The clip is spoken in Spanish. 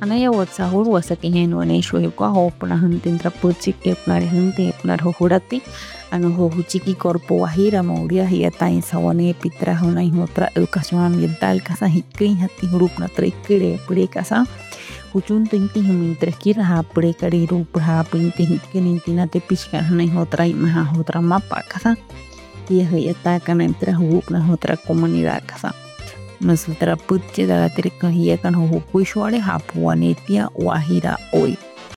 Anaya WhatsApp wasa kiñenuane shuepa hopla huntintra puchik eplare hunti eplar hujurati anojo chiqui corpo guajira mauria hieta en sabonepi trajo una otra educación ambiental casa hikri hati grupna trekire pure casa huchun tinti humintres kira ha pure kariru ha pinti hikinintina te pishka una otra imaja otra mapa casa y hieta kana entre grupna otra comunidad casa nosotras puche da la trecajía kan ho puishwale hapuanetia guajira hoy